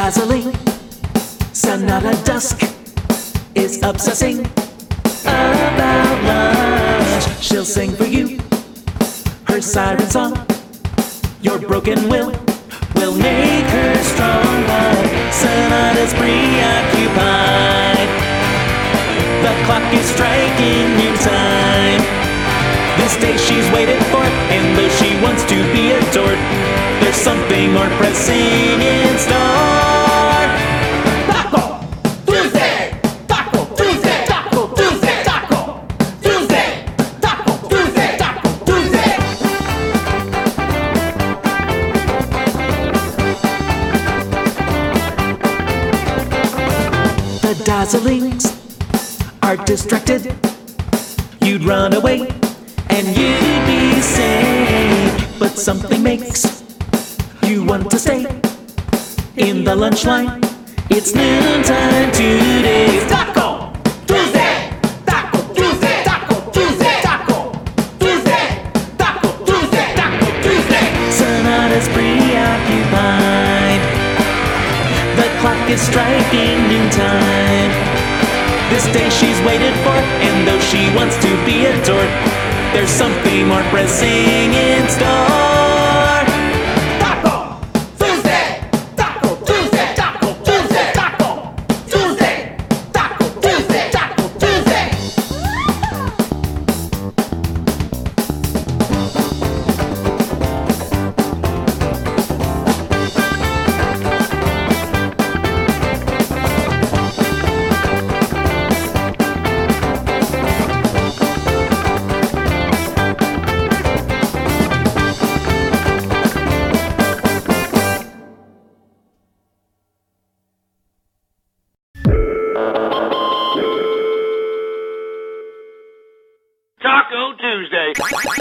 dazzling Sonata Dusk is obsessing about love. She'll sing for you her siren song. Your broken will make her strong. But Sonata's preoccupied. The clock is striking new time. This day she's waited for, and though she wants to be adored, there's something more pressing in store. Taco Tuesday! Taco Tuesday! Taco Tuesday! Taco Tuesday! Taco Tuesday! Taco Tuesday! The dazzlings are distracted. You'd run away and you'd be safe, but something makes you want to stay in the lunch line. It's noontime today. Taco Tuesday! Taco Tuesday! Taco Tuesday! Taco Tuesday! Taco Tuesday! Taco Tuesday! Sonata's preoccupied. The clock is striking noontime. This day she's waited for, and though she wants to be adored, there's something more pressing in store. Taco Tuesday! Taco Tuesday! Taco Tuesday! Taco Tuesday! Taco Tuesday! Taco Tuesday! Taco Tuesday.